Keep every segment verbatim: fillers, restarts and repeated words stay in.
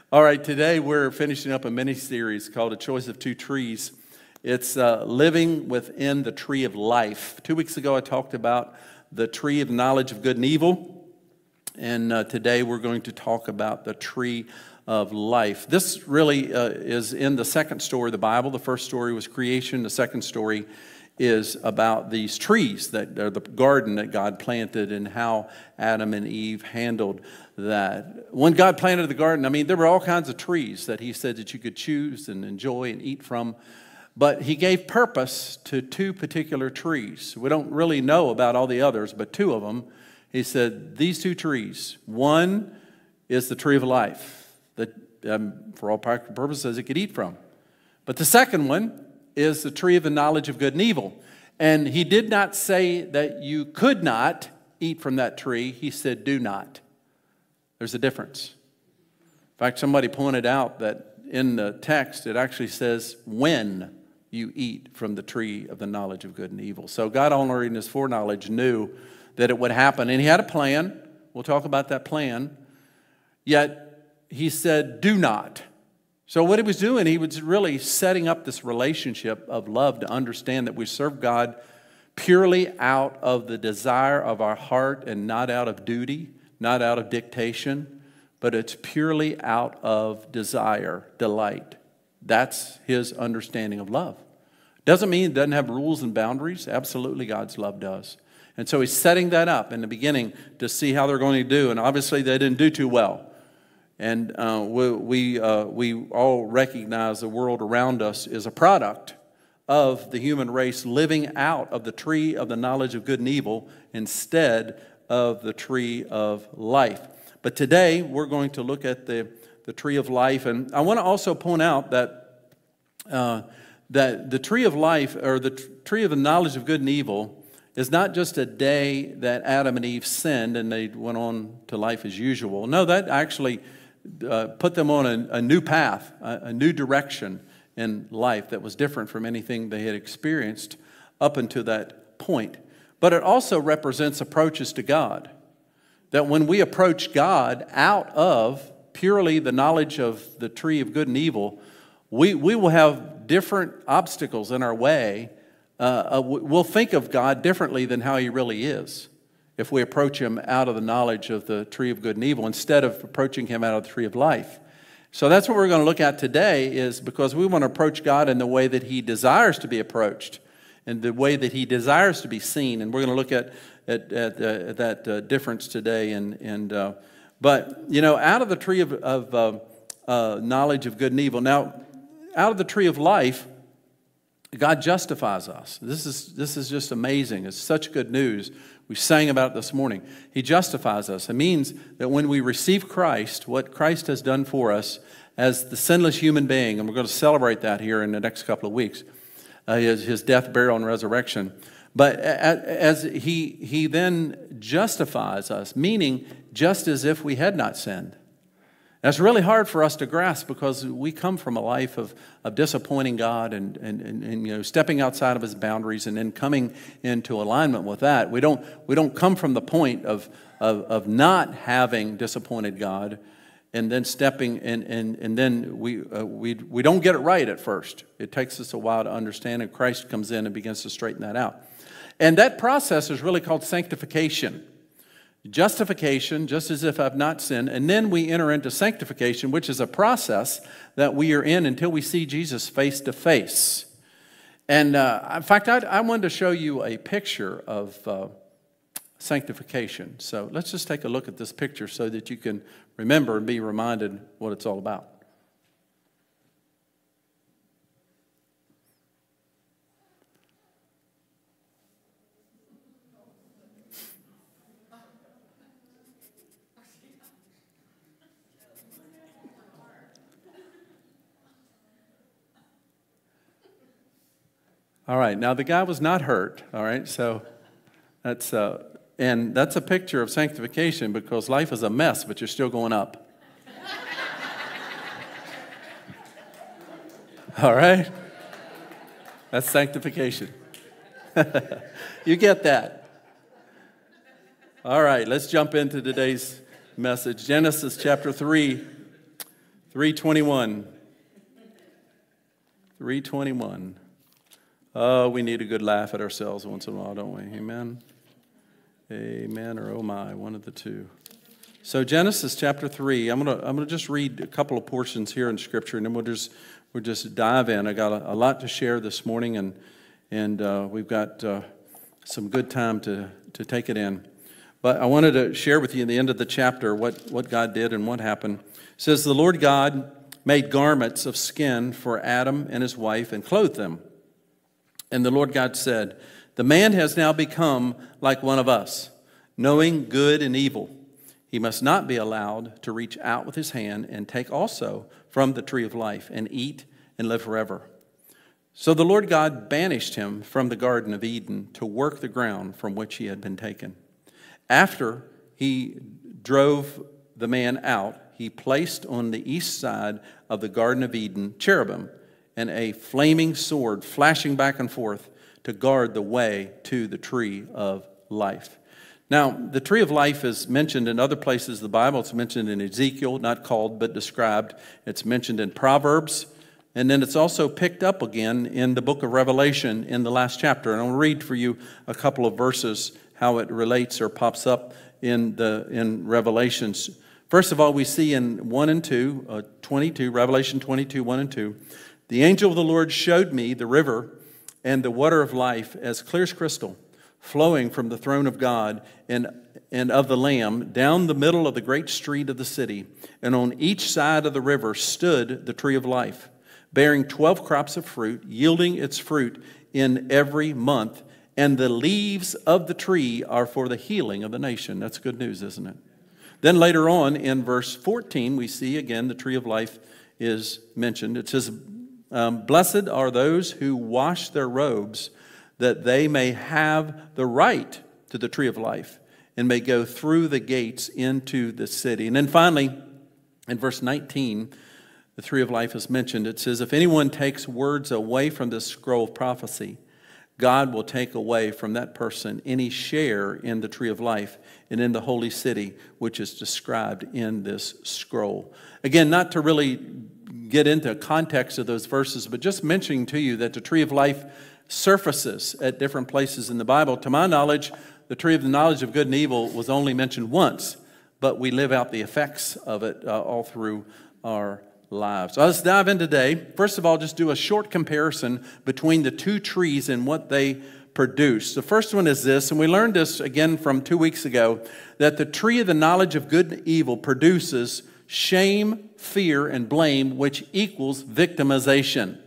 All right, today we're finishing up a mini-series called A Choice of Two Trees. It's uh, living within the tree of life. Two weeks ago I talked about the tree of knowledge of good and evil, and uh, today we're going to talk about the tree of life. This really uh, is in the second story of the Bible. The first story was creation. The second story is about these trees, that are the garden that God planted and how Adam and Eve handled that. When God planted the garden, I mean, there were all kinds of trees that he said that you could choose and enjoy and eat from, but he gave purpose to two particular trees. We don't really know about all the others, but two of them, he said, these two trees, one is the tree of life that um, for all practical purposes it could eat from. But the second one is the tree of the knowledge of good and evil. And he did not say that you could not eat from that tree. He said, do not. There's a difference. In fact, somebody pointed out that in the text, it actually says, when you eat from the tree of the knowledge of good and evil. So God, already in his foreknowledge, knew that it would happen. And he had a plan. We'll talk about that plan. Yet he said, do not. So what he was doing, he was really setting up this relationship of love to understand that we serve God purely out of the desire of our heart and not out of duty, not out of dictation, but it's purely out of desire, delight. That's his understanding of love. Doesn't mean it doesn't have rules and boundaries. Absolutely, God's love does. And so he's setting that up in the beginning to see how they're going to do, and obviously they didn't do too well. And uh, we we, uh, we all recognize the world around us is a product of the human race living out of the tree of the knowledge of good and evil instead of the tree of life. But today we're going to look at the, the tree of life. And I want to also point out that, uh, that the tree of life, or the tree of the knowledge of good and evil, is not just a day that Adam and Eve sinned and they went on to life as usual. No, that actually Uh, put them on a, a new path, a, a new direction in life that was different from anything they had experienced up until that point. But it also represents approaches to God. That when we approach God out of purely the knowledge of the tree of good and evil, we, we will have different obstacles in our way. Uh, uh, we'll think of God differently than how he really is if we approach him out of the knowledge of the tree of good and evil instead of approaching him out of the tree of life. So that's what we're going to look at today, is because we want to approach God in the way that he desires to be approached and the way that he desires to be seen. And we're going to look at, at, at, uh, at that uh, difference today. And, and uh, But, you know, out of the tree of, of uh, uh, knowledge of good and evil. Now, out of the tree of life, God justifies us. This is, this is just amazing. It's such good news. We sang about it this morning. He justifies us. It means that when we receive Christ, what Christ has done for us as the sinless human being, and we're going to celebrate that here in the next couple of weeks, uh, his, his death, burial, and resurrection. But as he, he then justifies us, meaning just as if we had not sinned. That's really hard for us to grasp because we come from a life of, of disappointing God and, and, and, and you know stepping outside of his boundaries and then coming into alignment with that. We don't, we don't come from the point of, of, of not having disappointed God and then stepping and, and, and then we, uh, we, we don't get it right at first. It takes us a while to understand, and Christ comes in and begins to straighten that out. And that process is really called sanctification. Justification, just as if I've not sinned, and then we enter into sanctification, which is a process that we are in until we see Jesus face to face. And uh, in fact, I, I wanted to show you a picture of uh, sanctification. So let's just take a look at this picture so that you can remember and be reminded what it's all about. All right, now the guy was not hurt, all right, so that's, uh, and that's a picture of sanctification because life is a mess, but you're still going up. All right? That's sanctification. You get that. All right, let's jump into today's message. Genesis chapter three, three twenty-one. three twenty-one. Oh, we need a good laugh at ourselves once in a while, don't we? Amen? Amen or oh my, one of the two. So Genesis chapter three, I'm going to I'm going to just read a couple of portions here in Scripture, and then we'll just, we'll just dive in. I got a, a lot to share this morning, and and uh, we've got uh, some good time to, to take it in. But I wanted to share with you in the end of the chapter what, what God did and what happened. It says, the Lord God made garments of skin for Adam and his wife and clothed them. And the Lord God said, the man has now become like one of us, knowing good and evil. He must not be allowed to reach out with his hand and take also from the tree of life and eat and live forever. So the Lord God banished him from the Garden of Eden to work the ground from which he had been taken. After he drove the man out, he placed on the east side of the Garden of Eden cherubim and a flaming sword flashing back and forth to guard the way to the tree of life. Now, the tree of life is mentioned in other places of the Bible. It's mentioned in Ezekiel, not called but described. It's mentioned in Proverbs. And then it's also picked up again in the book of Revelation in the last chapter. And I'll read for you a couple of verses, how it relates or pops up in the in Revelations. First of all, we see in one and two, uh, twenty-two, Revelation twenty-two, one and two, the angel of the Lord showed me the river and the water of life as clear as crystal, flowing from the throne of God and, and of the Lamb down the middle of the great street of the city. And on each side of the river stood the tree of life, bearing twelve crops of fruit, yielding its fruit in every month. And the leaves of the tree are for the healing of the nation. That's good news, isn't it? Then later on in verse fourteen, we see again the tree of life is mentioned. It says, um, blessed are those who wash their robes, that they may have the right to the tree of life and may go through the gates into the city. And then finally, in verse nineteen, the tree of life is mentioned. It says, if anyone takes words away from this scroll of prophecy, God will take away from that person any share in the tree of life and in the holy city, which is described in this scroll. Again, not to really get into context of those verses, but just mentioning to you that the tree of life surfaces at different places in the Bible. To my knowledge, the tree of the knowledge of good and evil was only mentioned once, but we live out the effects of it uh, all through our lives. So let's dive in today. First of all, just do a short comparison between the two trees and what they produce. The first one is this, and we learned this again from two weeks ago, that the tree of the knowledge of good and evil produces shame, fear, and blame, which equals victimization.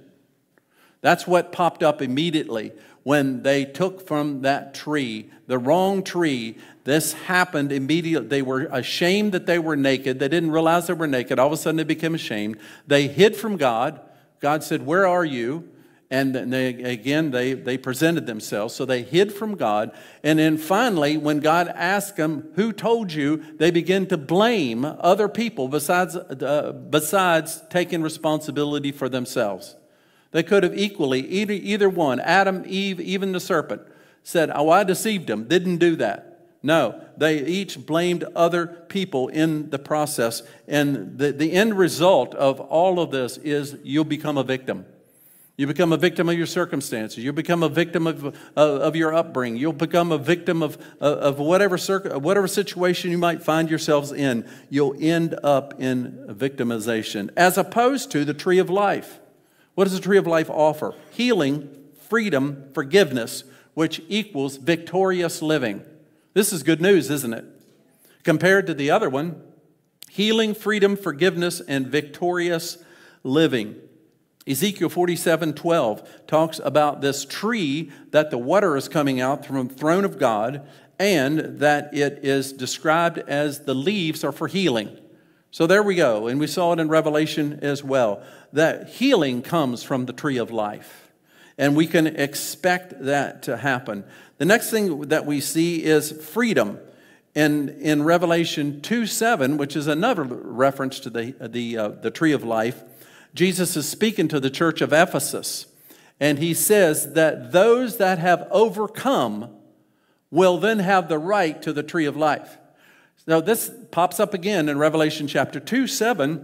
That's what popped up immediately when they took from that tree, the wrong tree. This happened immediately. They were ashamed that they were naked. They didn't realize they were naked. All of a sudden they became ashamed. They hid from God. God said, where are you? And they, again, they, they presented themselves. So they hid from God. And then finally, when God asked them, who told you? They began to blame other people besides, uh, besides taking responsibility for themselves. They could have equally, either, either one, Adam, Eve, even the serpent, said, oh, I deceived them. Didn't do that. No, they each blamed other people in the process. And the, the end result of all of this is you'll become a victim. You become a victim of your circumstances. You become a victim of, of, of your upbringing. You'll become a victim of, of whatever, circ- whatever situation you might find yourselves in. You'll end up in victimization, as opposed to the tree of life. What does the tree of life offer? Healing, freedom, forgiveness, which equals victorious living. This is good news, isn't it? Compared to the other one, healing, freedom, forgiveness, and victorious living. Ezekiel forty-seven twelve talks about this tree that the water is coming out from the throne of God, and that it is described as the leaves are for healing. So there we go. And we saw it in Revelation as well, that healing comes from the tree of life. And we can expect that to happen. The next thing that we see is freedom. And in Revelation two seven, which is another reference to the, the, uh, the tree of life, Jesus is speaking to the church of Ephesus. And he says that those that have overcome will then have the right to the tree of life. Now this pops up again in Revelation chapter two seven.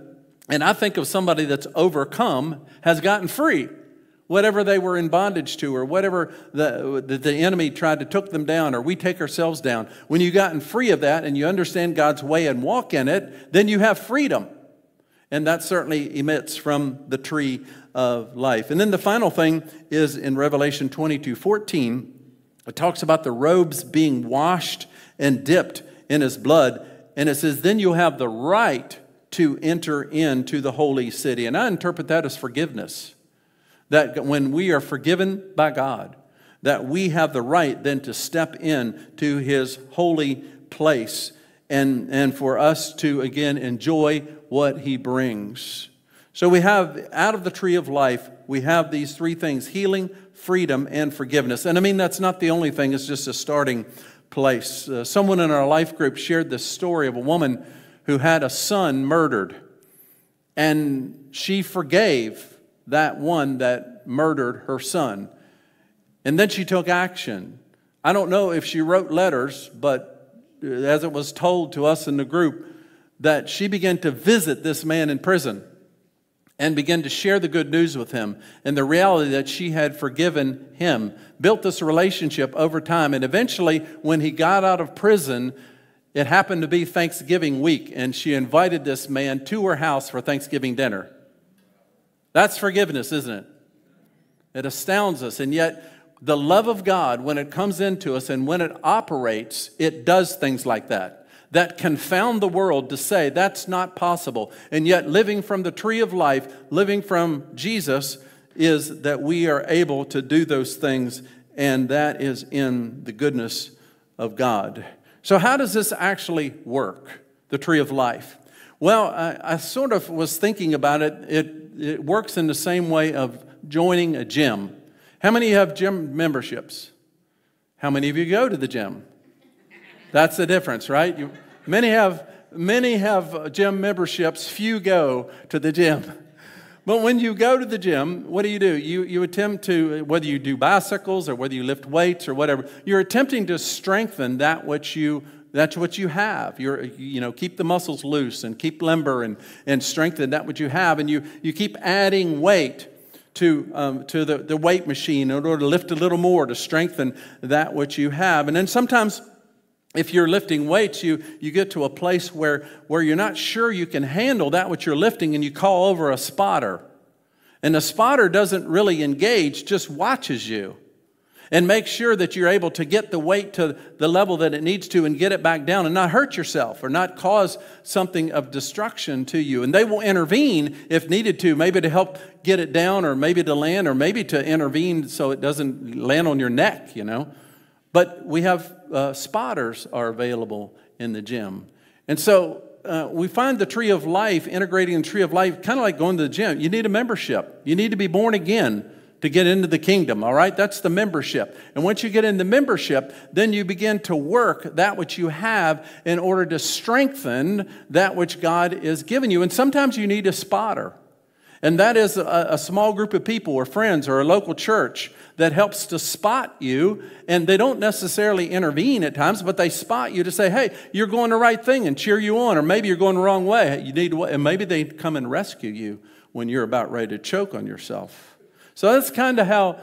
And I think of somebody that's overcome, has gotten free. Whatever they were in bondage to, or whatever the, the, the enemy tried to took them down, or we take ourselves down. When you've gotten free of that and you understand God's way and walk in it, then you have freedom. And that certainly emits from the tree of life. And then the final thing is in Revelation twenty-two fourteen, it talks about the robes being washed and dipped in his blood. And it says, then you'll have the right to enter into the holy city. And I interpret that as forgiveness. That when we are forgiven by God, that we have the right then to step in to his holy place and, and for us to, again, enjoy what he brings. So we have, out of the tree of life, we have these three things: healing, freedom, and forgiveness. And I mean, that's not the only thing. It's just a starting place. Uh, someone in our life group shared this story of a woman who had a son murdered. And she forgave that one that murdered her son. And then she took action. I don't know if she wrote letters, but as it was told to us in the group, that she began to visit this man in prison and began to share the good news with him and the reality that she had forgiven him, built this relationship over time. And eventually, when he got out of prison, it happened to be Thanksgiving week, and she invited this man to her house for Thanksgiving dinner. That's forgiveness, isn't it? It astounds us. And yet, the love of God, when it comes into us and when it operates, it does things like that. That confound the world to say that's not possible. And yet, living from the tree of life, living from Jesus, is that we are able to do those things, and that is in the goodness of God. So how does this actually work, the tree of life? Well, I, I sort of was thinking about it. It It works in the same way of joining a gym. How many have gym memberships? How many of you go to the gym? That's the difference, right? You, many have many have gym memberships, few go to the gym. But when you go to the gym, what do you do? You, you attempt to, whether you do bicycles or whether you lift weights or whatever, you're attempting to strengthen that which you That's what you have. You're, you know, keep the muscles loose and keep limber and, and strengthen that what you have. And you, you keep adding weight to, um, to the, the weight machine in order to lift a little more to strengthen that which you have. And then sometimes if you're lifting weights, you, you get to a place where, where you're not sure you can handle that which you're lifting, and you call over a spotter. And the spotter doesn't really engage, just watches you and make sure that you're able to get the weight to the level that it needs to and get it back down and not hurt yourself or not cause something of destruction to you. And they will intervene if needed to, maybe to help get it down or maybe to land or maybe to intervene so it doesn't land on your neck, you know. But we have uh, spotters are available in the gym. And so uh, we find the tree of life, integrating the tree of life, kind of like going to the gym. You need a membership. You need to be born again to get into the kingdom, all right? That's the membership. And once you get in the membership, then you begin to work that which you have in order to strengthen that which God is giving you. And sometimes you need a spotter. And that is a, a small group of people or friends or a local church that helps to spot you. And they don't necessarily intervene at times, but they spot you to say, hey, you're going the right thing, and cheer you on. Or maybe you're going the wrong way. You need to, and maybe they come and rescue you when you're about ready to choke on yourself. So that's kind of how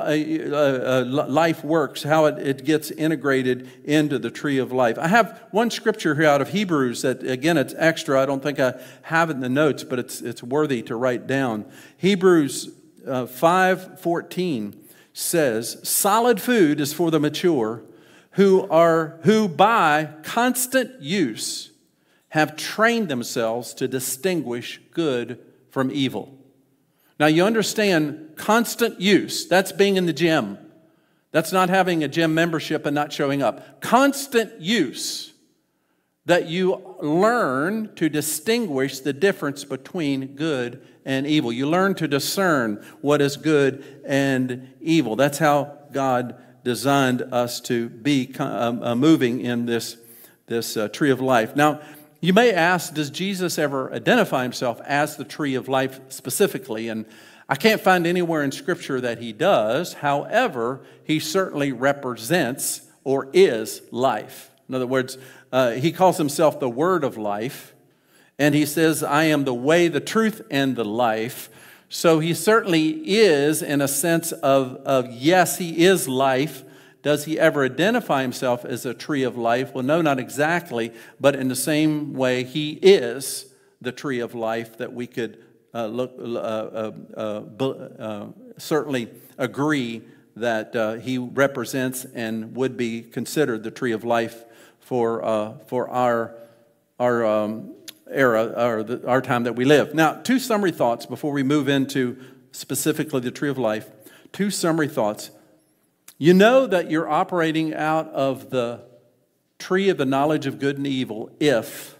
life works, how it, it gets integrated into the tree of life. I have one scripture here out of Hebrews that, again, it's extra. I don't think I have it in the notes, but it's it's worthy to write down. Hebrews uh, five fourteen says, solid food is for the mature who are who by constant use have trained themselves to distinguish good from evil. Now, you understand constant use. That's being in the gym. That's not having a gym membership and not showing up. Constant use, that you learn to distinguish the difference between good and evil. You learn to discern what is good and evil. That's how God designed us to be uh, moving in this, this uh, tree of life. Now, you may ask, does Jesus ever identify himself as the tree of life specifically? And I can't find anywhere in Scripture that he does. However, he certainly represents or is life. In other words, uh, he calls himself the Word of life. And he says, I am the way, the truth, and the life. So he certainly is in a sense of, of yes, he is life. Does he ever identify himself as a tree of life? Well, no, not exactly. But in the same way, he is the tree of life that we could uh, look, uh, uh, uh, uh, certainly agree that uh, he represents and would be considered the tree of life for, uh, for our, our um, era, or the, our time that we live. Now, two summary thoughts before we move into specifically the tree of life. Two summary thoughts. You know that you're operating out of the tree of the knowledge of good and evil if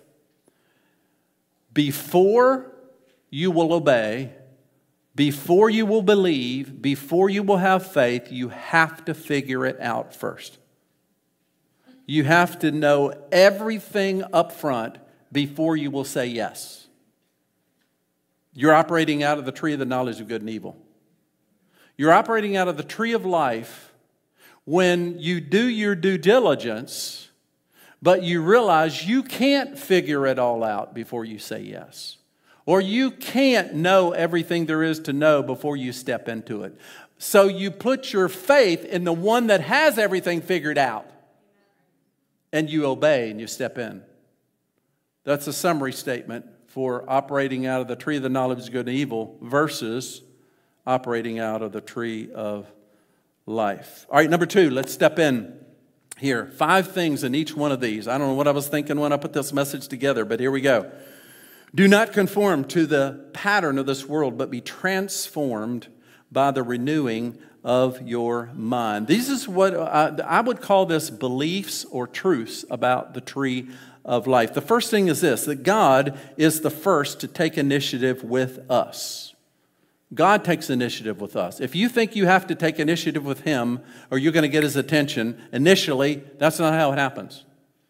before you will obey, before you will believe, before you will have faith, you have to figure it out first. You have to know everything up front before you will say yes. You're operating out of the tree of the knowledge of good and evil. You're operating out of the tree of life when you do your due diligence, but you realize you can't figure it all out before you say yes. Or you can't know everything there is to know before you step into it. So you put your faith in the one that has everything figured out. And you obey and you step in. That's a summary statement for operating out of the tree of the knowledge of good and evil versus operating out of the tree of life. All right, number two, let's step in here. Five things in each one of these. I don't know what I was thinking when I put this message together, but here we go. Do not conform to the pattern of this world, but be transformed by the renewing of your mind. This is what I, I would call this beliefs or truths about the tree of life. The first thing is this, that God is the first to take initiative with us. God takes initiative with us. If you think you have to take initiative with Him or you're going to get His attention, initially, that's not how it happens.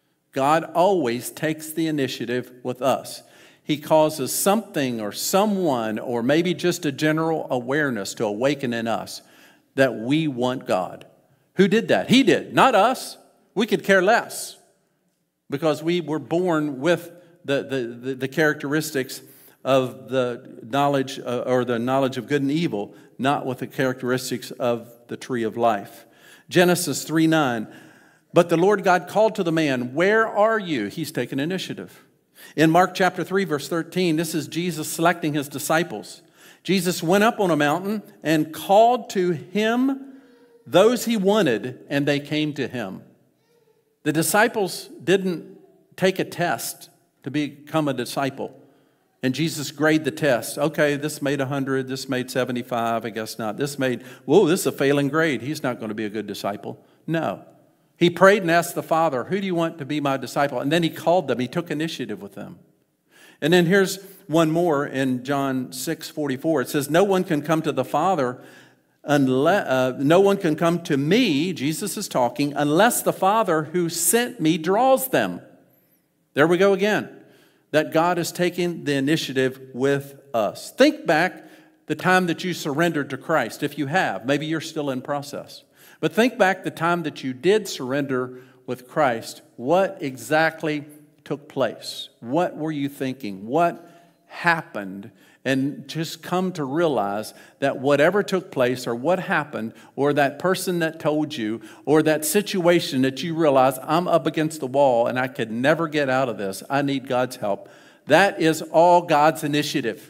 God always takes the initiative with us. He causes something or someone or maybe just a general awareness to awaken in us that we want God. Who did that? He did, not us. We could care less because we were born with the, the, the, the characteristics of the knowledge uh, or the knowledge of good and evil, not with the characteristics of the tree of life. Genesis three nine, but the Lord God called to the man, where are you? He's taken initiative. In Mark chapter three, verse thirteen, this is Jesus selecting His disciples. Jesus went up on a mountain and called to Him those He wanted, and they came to Him. The disciples didn't take a test to become a disciple. And Jesus graded the test. Okay, this made one hundred, this made seventy-five, I guess not. This made, whoa, this is a failing grade. He's not going to be a good disciple. No. He prayed and asked the Father, who do you want to be my disciple? And then He called them. He took initiative with them. And then here's one more in John six forty-four. It says, no one can come to the Father unless, uh, no one can come to me, Jesus is talking, unless the Father who sent me draws them. There we go again. That God is taking the initiative with us. Think back the time that you surrendered to Christ. If you have, maybe you're still in process. But think back the time that you did surrender with Christ. What exactly took place? What were you thinking? What happened? And just come to realize that whatever took place or what happened or that person that told you or that situation that you realize I'm up against the wall and I could never get out of this. I need God's help. That is all God's initiative.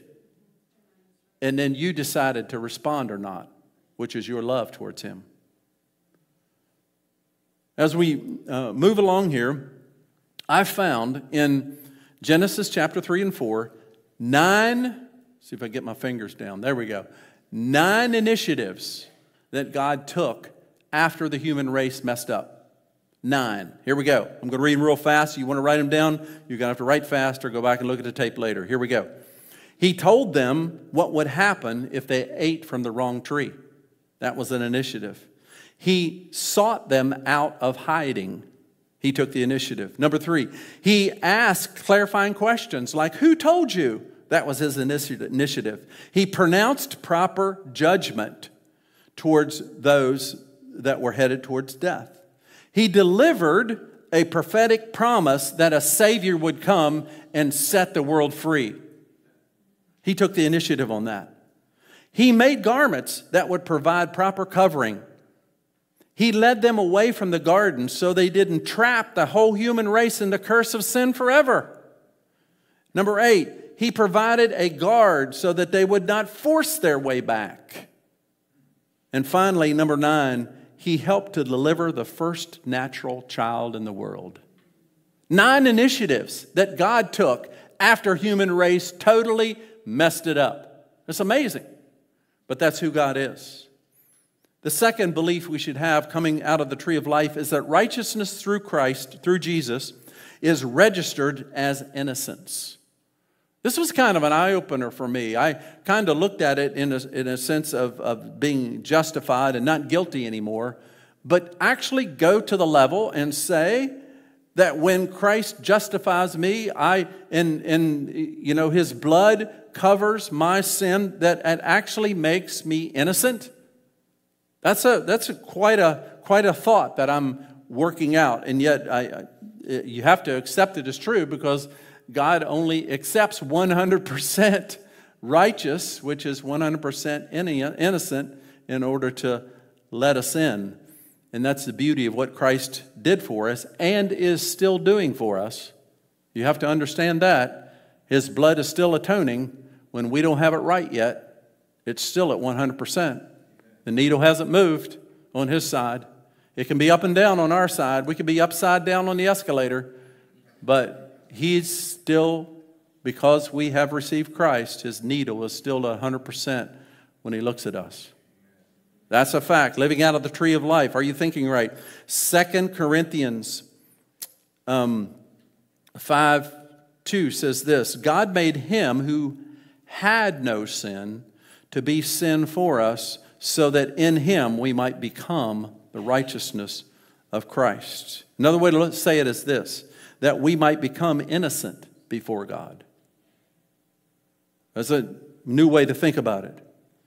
And then you decided to respond or not, which is your love towards Him. As we uh, move along here, I found in Genesis chapter three and four, nine, see if I get my fingers down, there we go, nine initiatives that God took after the human race messed up. Nine. Here we go. I'm going to read them real fast. You want to write them down? You're going to have to write fast or go back and look at the tape later. Here we go. He told them what would happen if they ate from the wrong tree. That was an initiative. He sought them out of hiding. He took the initiative. Number three, He asked clarifying questions like, who told you? That was His initiative. He pronounced proper judgment towards those that were headed towards death. He delivered a prophetic promise that a Savior would come and set the world free. He took the initiative on that. He made garments that would provide proper covering. He led them away from the garden so they didn't trap the whole human race in the curse of sin forever. Number eight, He provided a guard so that they would not force their way back. And finally, number nine, He helped to deliver the first natural child in the world. Nine initiatives that God took after human race totally messed it up. It's amazing, but that's who God is. The second belief we should have coming out of the tree of life is that righteousness through Christ, through Jesus, is registered as innocence. This was kind of an eye-opener for me. I kind of looked at it in a, in a sense of, of being justified and not guilty anymore, but actually go to the level and say that when Christ justifies me, I, in, in, you know, His blood covers my sin, that it actually makes me innocent. That's a that's a quite a quite a thought that I'm working out, and yet I, I you have to accept it as true because God only accepts one hundred percent righteous, which is one hundred percent innocent, in order to let us in. And that's the beauty of what Christ did for us and is still doing for us. You have to understand that. His blood is still atoning when we don't have it right yet. It's still at one hundred percent. The needle hasn't moved on His side. It can be up and down on our side. We can be upside down on the escalator. But He's still, because we have received Christ, His needle is still at one hundred percent when He looks at us. That's a fact. Living out of the tree of life. Are you thinking right? Second Corinthians um, five two says this: God made Him who had no sin to be sin for us, so that in Him we might become the righteousness of Christ. Another way to say it is this: that we might become innocent before God. That's a new way to think about it.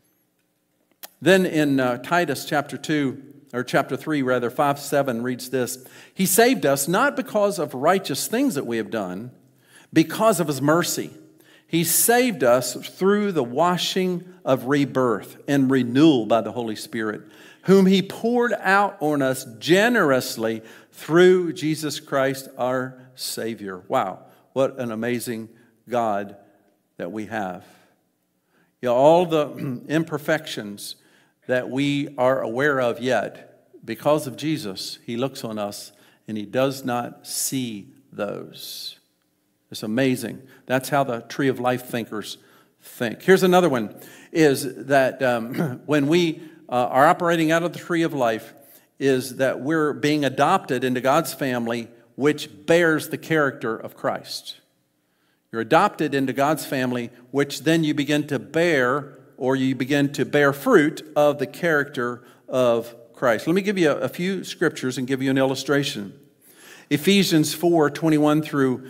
Then in uh, Titus chapter two, or chapter three rather, five seven reads this: He saved us not because of righteous things that we have done, because of His mercy. He saved us through the washing of rebirth and renewal by the Holy Spirit, whom He poured out on us generously through Jesus Christ our Savior. Wow, what an amazing God that we have. You know, all the imperfections that we are aware of yet, because of Jesus, He looks on us and He does not see those. It's amazing. That's how the tree of life thinkers think. Here's another one, is that um, when we uh, are operating out of the tree of life, is that we're being adopted into God's family, which bears the character of Christ. You're adopted into God's family, which then you begin to bear, or you begin to bear fruit of the character of Christ. Let me give you a, a few scriptures and give you an illustration. Ephesians four, twenty-one through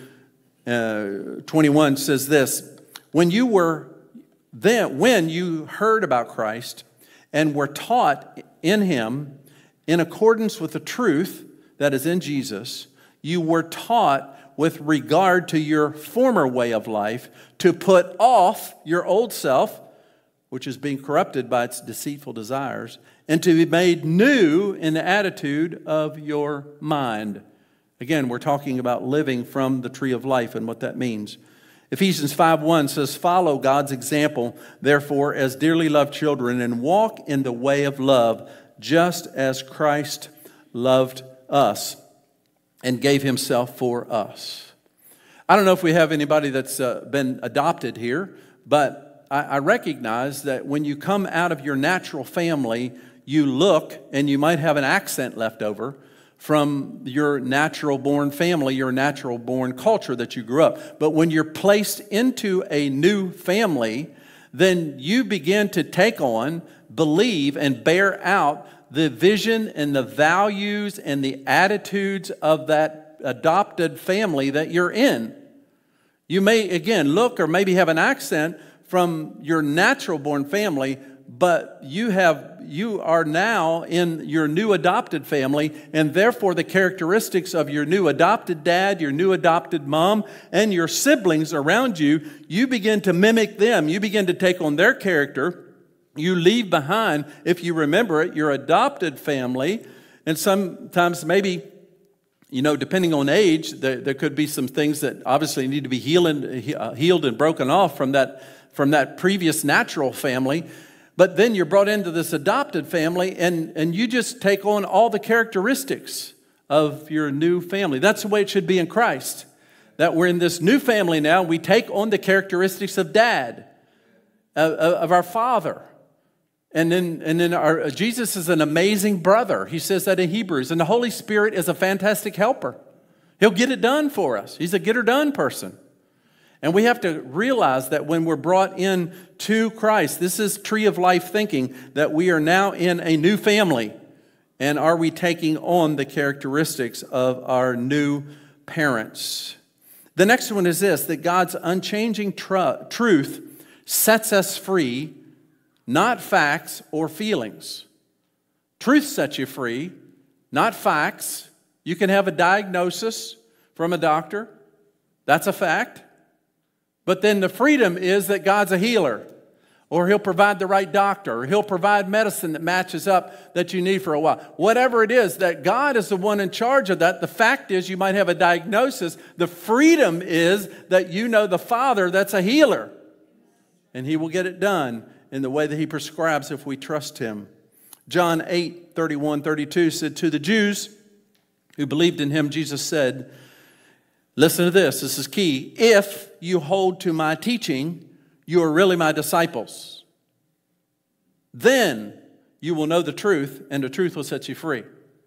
uh, twenty-one says this: When you were then, when you heard about Christ and were taught in Him in accordance with the truth that is in Jesus, you were taught with regard to your former way of life to put off your old self, which is being corrupted by its deceitful desires, and to be made new in the attitude of your mind. Again, we're talking about living from the tree of life and what that means. Ephesians five one says, Follow God's example, therefore, as dearly loved children, and walk in the way of love, just as Christ loved us and gave Himself for us. I don't know if we have anybody that's uh, been adopted here, but I, I recognize that when you come out of your natural family, you look, and you might have an accent left over from your natural born family, your natural born culture that you grew up. But when you're placed into a new family, then you begin to take on, believe, and bear out the vision and the values and the attitudes of that adopted family that you're in. You may, again, look or maybe have an accent from your natural born family, but you have you are now in your new adopted family, and therefore the characteristics of your new adopted dad, your new adopted mom, and your siblings around you, you begin to mimic them. You begin to take on their character. You leave behind, if you remember it, your adopted family, and sometimes maybe, you know, depending on age, there, there could be some things that obviously need to be healed and, healed and broken off from that, from that previous natural family. But then you're brought into this adopted family, and, and you just take on all the characteristics of your new family. That's the way it should be in Christ. That we're in this new family now, we take on the characteristics of dad, of, of our father. And then, and then our, Jesus is an amazing brother. He says that in Hebrews. And the Holy Spirit is a fantastic helper. He'll get it done for us. He's a get-her-done person. And we have to realize that when we're brought in to Christ, this is tree of life thinking, that we are now in a new family. And are we taking on the characteristics of our new parents? The next one is this, that God's unchanging tr- truth sets us free, not facts or feelings. Truth sets you free, not facts. You can have a diagnosis from a doctor. That's a fact. But then the freedom is that God's a healer, or He'll provide the right doctor, or He'll provide medicine that matches up that you need for a while. Whatever it is, that God is the one in charge of that. The fact is you might have a diagnosis. The freedom is that you know the Father that's a healer, and He will get it done in the way that He prescribes if we trust Him. John eight, thirty-one, thirty-two said, to the Jews who believed in Him, Jesus said, listen to this, this is key. If you hold to my teaching, you are really my disciples. Then you will know the truth, and the truth will set you free.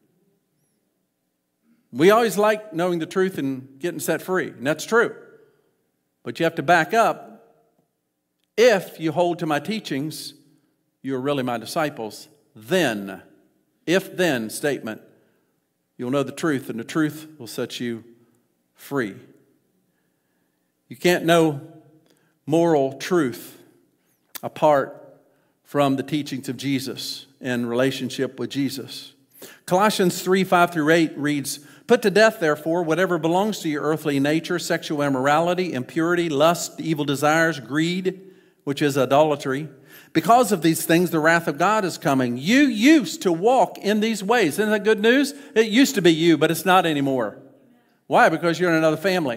We always like knowing the truth and getting set free, and that's true. But you have to back up. If you hold to my teachings, you are really my disciples. Then, if then statement, you'll know the truth, and the truth will set you free. You can't know moral truth apart from the teachings of Jesus and relationship with Jesus. Colossians three, five through eight reads, put to death, therefore, whatever belongs to your earthly nature, sexual immorality, impurity, lust, evil desires, greed, which is idolatry. Because of these things, the wrath of God is coming. You used to walk in these ways. Isn't that good news? It used to be you, but it's not anymore. Why? Because you're in another family.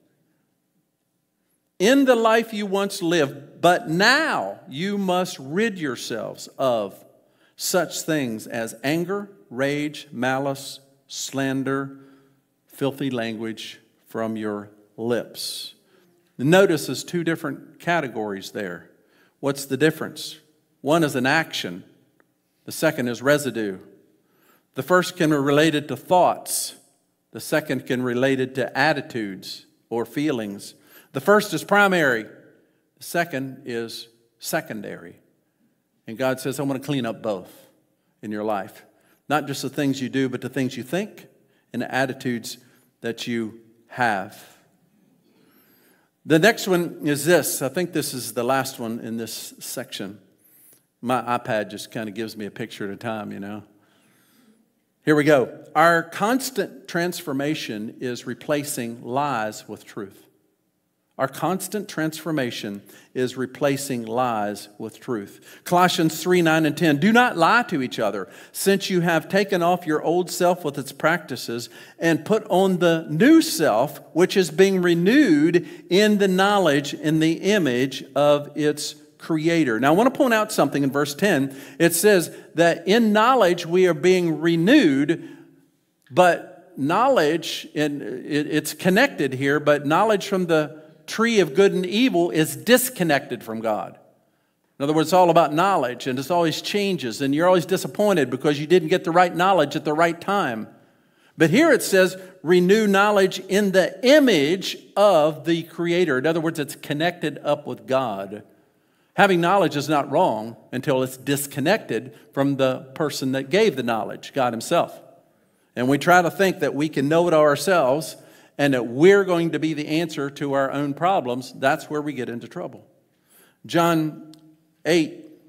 In the life you once lived, but now you must rid yourselves of such things as anger, rage, malice, slander, filthy language from your lips. Notice there's two different categories there. What's the difference? One is an action. The second is residue. The first can be related to thoughts. The second can be related to attitudes or feelings. The first is primary. The second is secondary. And God says, I want to clean up both in your life. Not just the things you do, but the things you think and the attitudes that you have. The next one is this. I think this is the last one in this section. My iPad just kind of gives me a picture at a time, you know. Here we go. Our constant transformation is replacing lies with truth. Our constant transformation is replacing lies with truth. Colossians three, nine, and ten. Do not lie to each other, since you have taken off your old self with its practices and put on the new self, which is being renewed in the knowledge, in the image of its Creator. Now, I want to point out something in verse ten. It says that in knowledge we are being renewed, but knowledge, and it's connected here, but knowledge from the tree of good and evil is disconnected from God. In other words, it's all about knowledge, and it always changes, and you're always disappointed because you didn't get the right knowledge at the right time. But here it says, renew knowledge in the image of the Creator. In other words, it's connected up with God. Having knowledge is not wrong until it's disconnected from the person that gave the knowledge, God Himself. And we try to think that we can know it ourselves and that we're going to be the answer to our own problems. That's where we get into trouble. John eight,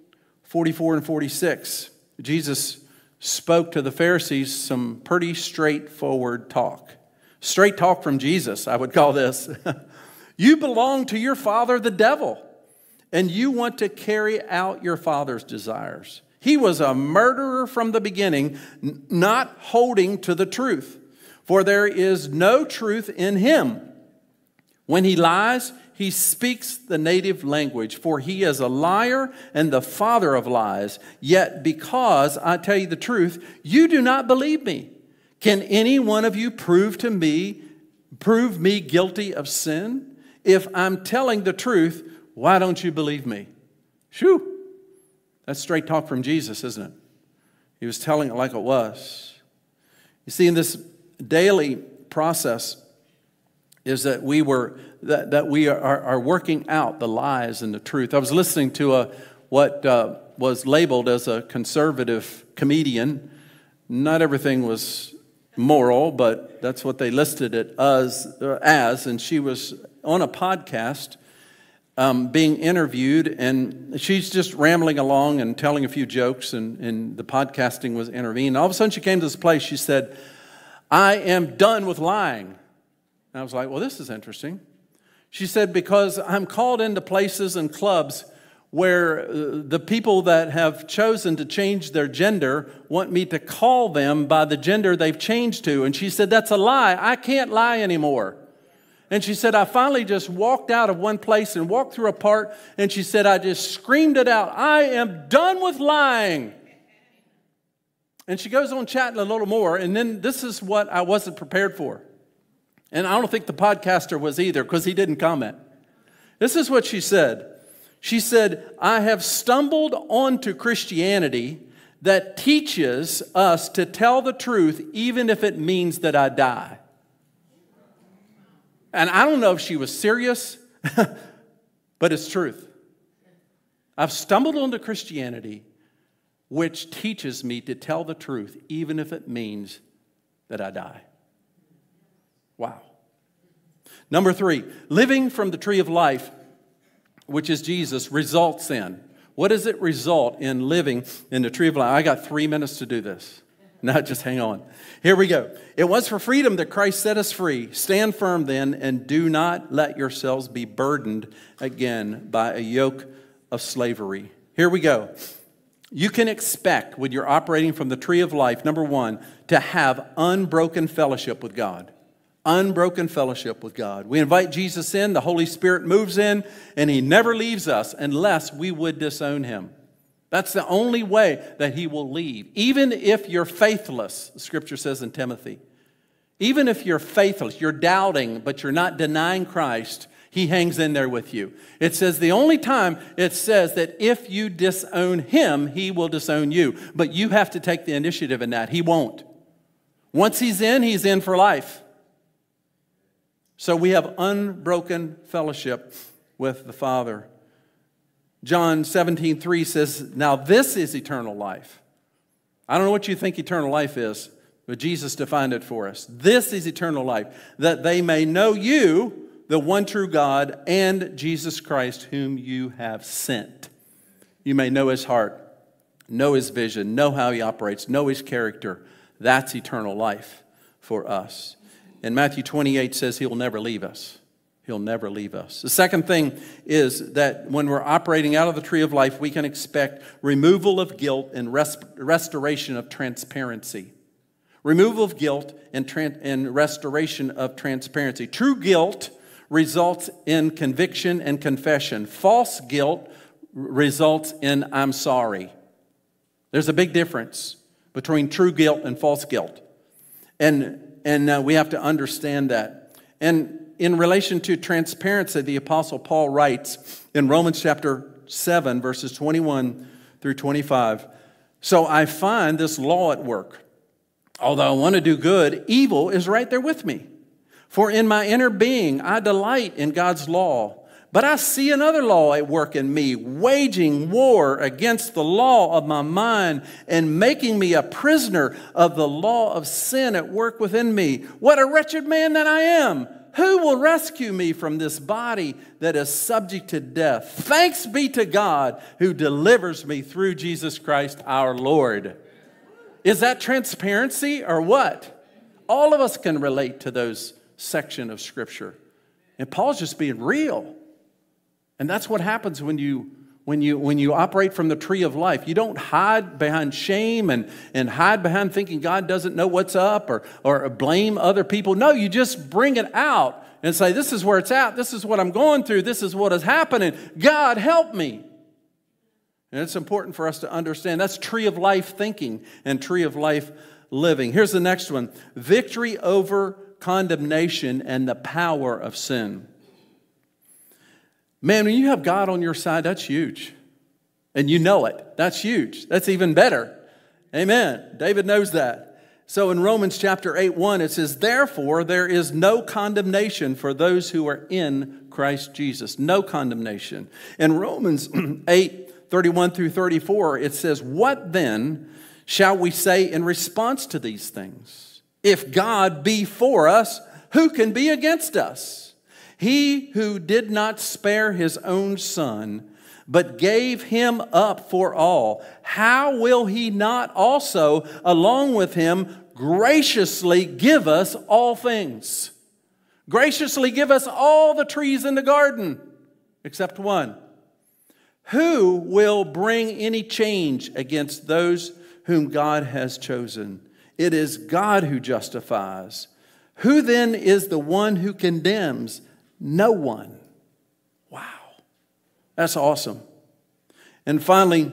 forty-four and forty-six, Jesus spoke to the Pharisees some pretty straightforward talk. Straight talk from Jesus, I would call this. You belong to your father, the devil, and you want to carry out your father's desires. He was a murderer from the beginning, not holding to the truth, for there is no truth in him. When he lies, he speaks the native language, for he is a liar and the father of lies. Yet because I tell you the truth, you do not believe me. Can any one of you prove to me, prove me guilty of sin? If I'm telling the truth, why don't you believe me? Shoo! That's straight talk from Jesus, isn't it? He was telling it like it was. You see, in this daily process is that we were that, that we are, are working out the lies and the truth. I was listening to a what uh, was labeled as a conservative comedian. Not everything was moral, but that's what they listed it as. Uh, as and she was on a podcast um, being interviewed, and she's just rambling along and telling a few jokes, and, and the podcasting was intervened. All of a sudden, she came to this place. She said, "I am done with lying." And I was like, well, this is interesting. She said, because I'm called into places and clubs where the people that have chosen to change their gender want me to call them by the gender they've changed to. And she said, that's a lie. I can't lie anymore. And she said, I finally just walked out of one place and walked through a part. And she said, I just screamed it out. I am done with lying. And she goes on chatting a little more. And then this is what I wasn't prepared for. And I don't think the podcaster was either, because he didn't comment. This is what she said. She said, I have stumbled onto Christianity that teaches us to tell the truth even if it means that I die. And I don't know if she was serious, but it's truth. I've stumbled onto Christianity which teaches me to tell the truth even if it means that I die. Wow. Number three, living from the tree of life, which is Jesus, results in. What does it result in living in the tree of life? I got three minutes to do this. Now just hang on. Here we go. It was for freedom that Christ set us free. Stand firm then, and do not let yourselves be burdened again by a yoke of slavery. Here we go. You can expect, when you're operating from the tree of life, number one, to have unbroken fellowship with God. Unbroken fellowship with God. We invite Jesus in, the Holy Spirit moves in, and He never leaves us unless we would disown Him. That's the only way that He will leave. Even if you're faithless, the Scripture says in Timothy, even if you're faithless, you're doubting, but you're not denying Christ, He hangs in there with you. It says the only time it says that if you disown Him, He will disown you. But you have to take the initiative in that. He won't. Once He's in, He's in for life. So we have unbroken fellowship with the Father. John seventeen three says, now this is eternal life. I don't know what you think eternal life is, but Jesus defined it for us. This is eternal life, that they may know you, the one true God, and Jesus Christ, whom you have sent. You may know His heart, know His vision, know how He operates, know His character. That's eternal life for us. And Matthew twenty-eight says He'll never leave us. He'll never leave us. The second thing is that when we're operating out of the tree of life, we can expect removal of guilt and rest, restoration of transparency. Removal of guilt and, tran- and restoration of transparency. True guilt results in conviction and confession. False guilt results in I'm sorry. There's a big difference between true guilt and false guilt. And And uh, we have to understand that. And in relation to transparency, the Apostle Paul writes in Romans chapter seven, verses twenty-one through twenty-five, so I find this law at work. Although I want to do good, evil is right there with me. For in my inner being, I delight in God's law. But I see another law at work in me, waging war against the law of my mind and making me a prisoner of the law of sin at work within me. What a wretched man that I am! who will rescue me from this body that is subject to death? Thanks be to God who delivers me through Jesus Christ our Lord. Is that transparency or what? All of us can relate to those section of Scripture. And Paul's just being real. And that's what happens when you When you, when you operate from the tree of life. You don't hide behind shame and, and hide behind thinking God doesn't know what's up or, or blame other people. No, you just bring it out and say, this is where it's at. This is what I'm going through. This is what is happening. God, help me. And it's important for us to understand that's tree of life thinking and tree of life living. Here's the next one. Victory over condemnation and the power of sin. Man, when you have God on your side, that's huge. And you know it. That's huge. That's even better. Amen. David knows that. So in Romans chapter eight, one, it says, therefore, there is no condemnation for those who are in Christ Jesus. No condemnation. In Romans eight, thirty-one through thirty-four, it says, what then shall we say in response to these things? If God be for us, who can be against us? He who did not spare his own son, but gave him up for all, how will he not also, along with him, graciously give us all things? Graciously give us all the trees in the garden, except one. Who will bring any change against those whom God has chosen? It is God who justifies. Who then is the one who condemns? No one. Wow. That's awesome. And finally,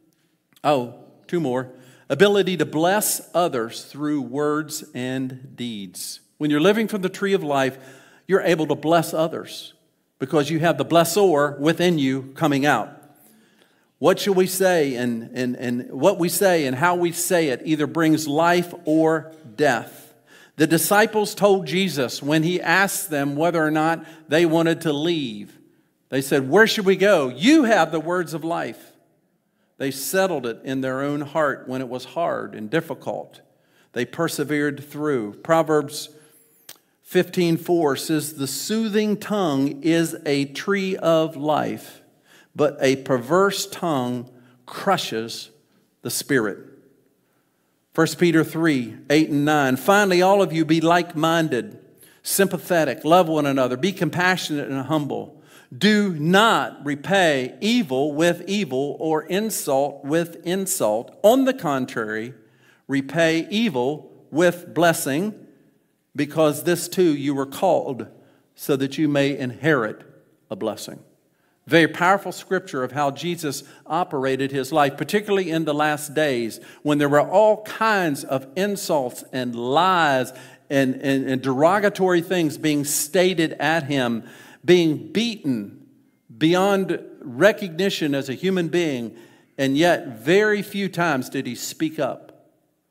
oh, two more. Ability to bless others through words and deeds. When you're living from the tree of life, you're able to bless others because you have the blessor within you coming out. What shall we say and, and, and what we say and how we say it either brings life or death. The disciples told Jesus when he asked them whether or not they wanted to leave. They said, where should we go? You have the words of life. They settled it in their own heart when it was hard and difficult. They persevered through. Proverbs fifteen four says, the soothing tongue is a tree of life, but a perverse tongue crushes the spirit. First Peter three, eight and nine. Finally, all of you be like-minded, sympathetic, love one another, be compassionate and humble. Do not repay evil with evil or insult with insult. On the contrary, repay evil with blessing, because this too you were called, so that you may inherit a blessing. Very powerful scripture of how Jesus operated his life, particularly in the last days when there were all kinds of insults and lies and, and, and derogatory things being stated at him, being beaten beyond recognition as a human being, and yet very few times did he speak up.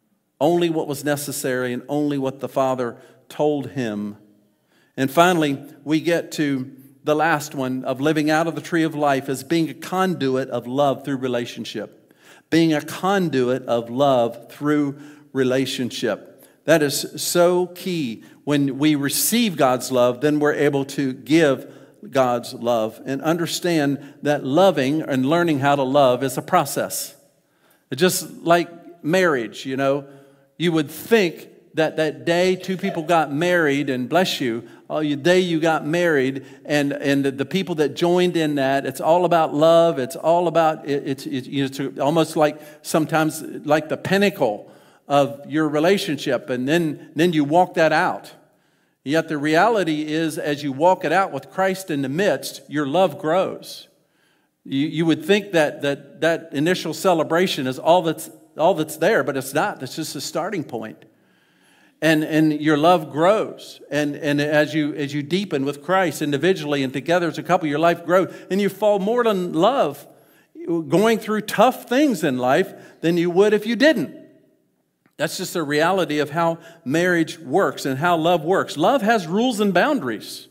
Only what was necessary and only what the Father told him. And finally, we get to the last one of living out of the tree of life as being a conduit of love through relationship. Being a conduit of love through relationship. That is so key. When we receive God's love, then we're able to give God's love and understand that loving and learning how to love is a process. It's just like marriage, you know. You would think that that day two people got married, and bless you, oh, the day you got married, and, and the people that joined in that, it's all about love. It's all about, it, it's, it, it's almost like sometimes like the pinnacle of your relationship, and then, then you walk that out. Yet the reality is, as you walk it out with Christ in the midst, your love grows. You, you would think that, that that initial celebration is all that's, all that's there, but it's not. That's just a starting point. And, and your love grows. And, and as you as you deepen with Christ individually and together as a couple, your life grows. And you fall more in love going through tough things in life than you would if you didn't. That's just a reality of how marriage works and how love works. Love has rules and boundaries.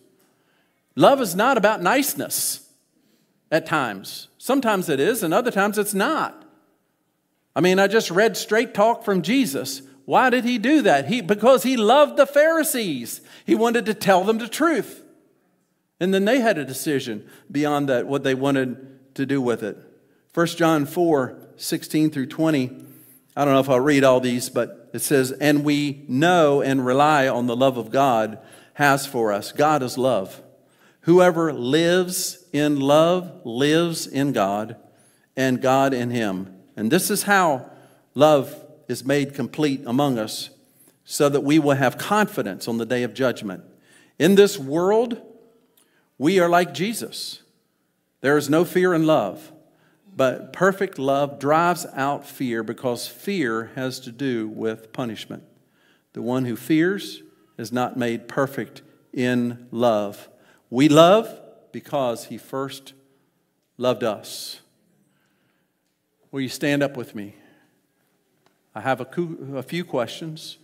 Love is not about niceness at times. Sometimes it is, and other times it's not. I mean, I just read straight talk from Jesus. Why did he do that? He, because he loved the Pharisees. He wanted to tell them the truth. And then they had a decision beyond that, what they wanted to do with it. First John four, sixteen through twenty. I don't know if I'll read all these, but it says, and we know and rely on the love of God has for us. God is love. Whoever lives in love lives in God, and God in him. And this is how love is made complete among us, so that we will have confidence on the day of judgment. In this world, we are like Jesus. There is no fear in love, but perfect love drives out fear, because fear has to do with punishment. The one who fears is not made perfect in love. We love because he first loved us. Will you stand up with me? I have a, co- a few questions.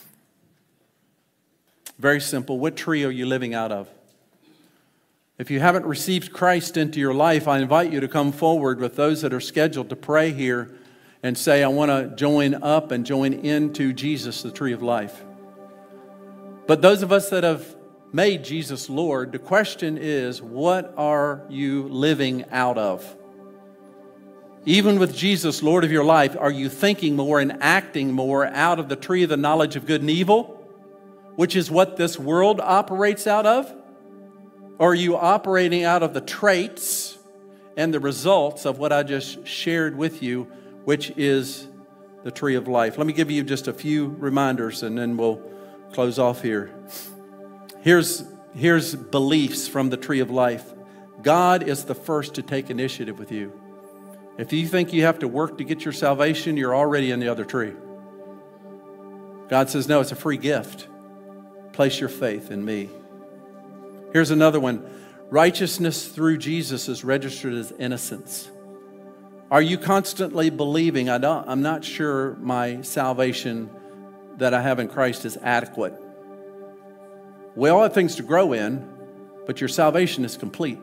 Very simple. What tree are you living out of? If you haven't received Christ into your life, I invite you to come forward with those that are scheduled to pray here and say, I want to join up and join into Jesus, the tree of life. But those of us that have made Jesus Lord, the question is, what are you living out of? Even with Jesus, Lord of your life, are you thinking more and acting more out of the tree of the knowledge of good and evil, which is what this world operates out of? Or are you operating out of the traits and the results of what I just shared with you, which is the tree of life? Let me give you just a few reminders and then we'll close off here. Here's, here's beliefs from the tree of life. God is the first to take initiative with you. If you think you have to work to get your salvation, you're already in the other tree. God says, no, it's a free gift. Place your faith in me. Here's another one. Righteousness through Jesus is registered as innocence. Are you constantly believing, I don't, I'm not sure my salvation that I have in Christ is adequate? We all have things to grow in, but your salvation is complete.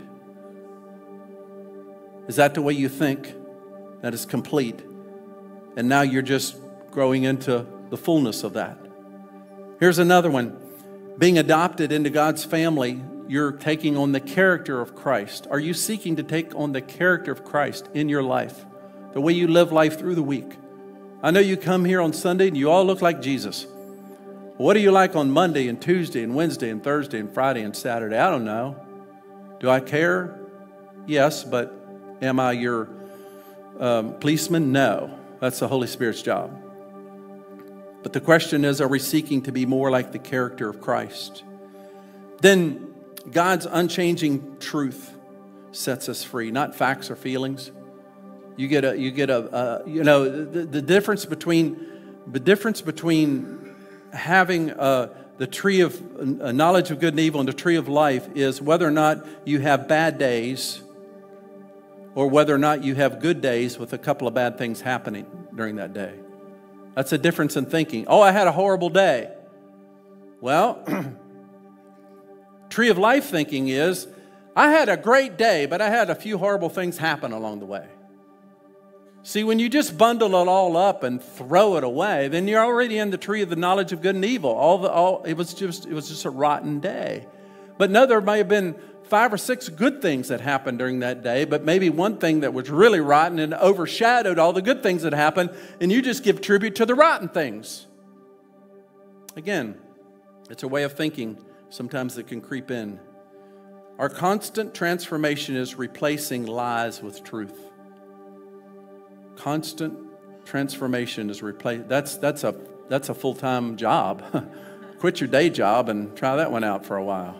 Is that the way you think? That is complete. And now you're just growing into the fullness of that. Here's another one. Being adopted into God's family, you're taking on the character of Christ. Are you seeking to take on the character of Christ in your life? The way you live life through the week. I know you come here on Sunday and you all look like Jesus. What are you like on Monday and Tuesday and Wednesday and Thursday and Friday and Saturday? I don't know. Do I care? Yes, but am I your um, policeman? No. That's the Holy Spirit's job. But the question is, are we seeking to be more like the character of Christ? Then God's unchanging truth sets us free, not facts or feelings. You get a, you get a, uh, you know, the, the difference between, the difference between having uh, the tree of uh, knowledge of good and evil and the tree of life is whether or not you have bad days or whether or not you have good days with a couple of bad things happening during that day. That's a difference in thinking. Oh, I had a horrible day. Well, tree of life thinking is, I had a great day, but I had a few horrible things happen along the way. See, when you just bundle it all up and throw it away, then you're already in the tree of the knowledge of good and evil. All the, all, it was just, it was just a rotten day. But no, there may have been five or six good things that happened during that day, but maybe one thing that was really rotten and overshadowed all the good things that happened, and you just give tribute to the rotten things. Again, it's a way of thinking sometimes that can creep in. Our constant transformation is replacing lies with truth. Constant transformation is replaced. That's that's a that's a full-time job. Quit your day job and try that one out for a while.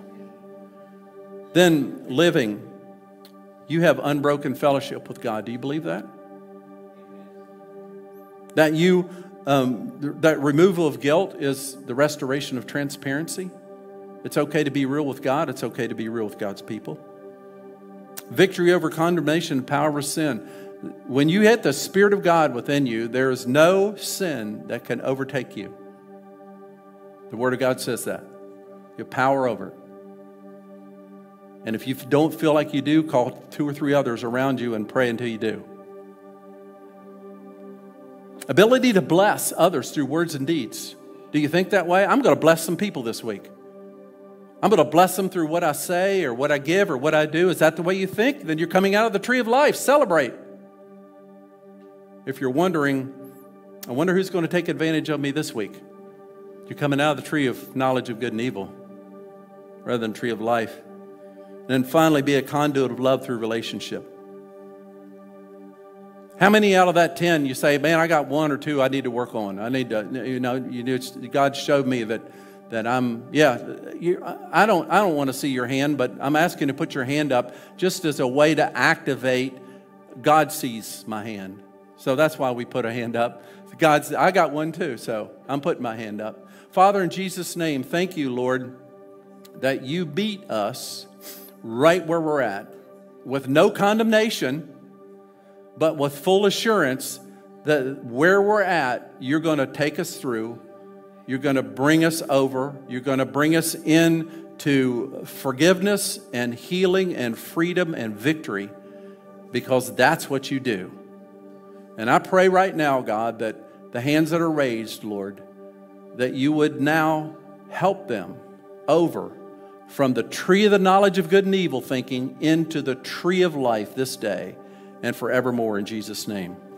Then living, you have unbroken fellowship with God. Do you believe that? That you um, th- that removal of guilt is the restoration of transparency. It's okay to be real with God. It's okay to be real with God's people. Victory over condemnation and power of sin. When you hit the Spirit of God within you, there is no sin that can overtake you. The Word of God says that. You have power over it. And if you don't feel like you do, call two or three others around you and pray until you do. Ability to bless others through words and deeds. Do you think that way? I'm going to bless some people this week. I'm going to bless them through what I say or what I give or what I do. Is that the way you think? Then you're coming out of the tree of life. Celebrate. If you're wondering, I wonder who's going to take advantage of me this week. You're coming out of the tree of knowledge of good and evil rather than tree of life. And then finally, be a conduit of love through relationship. How many out of that ten you say, man, I got one or two I need to work on. I need to, you know, you know God showed me that that I'm, yeah, you, I don't I don't want to see your hand, but I'm asking to put your hand up just as a way to activate God sees my hand. So that's why we put a hand up. God's, I got one too, so I'm putting my hand up. Father, in Jesus' name, thank you, Lord, that you beat us right where we're at with no condemnation, but with full assurance that where we're at, you're going to take us through. You're going to bring us over. You're going to bring us into forgiveness and healing and freedom and victory, because that's what you do. And I pray right now, God, that the hands that are raised, Lord, that you would now help them over from the tree of the knowledge of good and evil thinking into the tree of life this day and forevermore, in Jesus' name.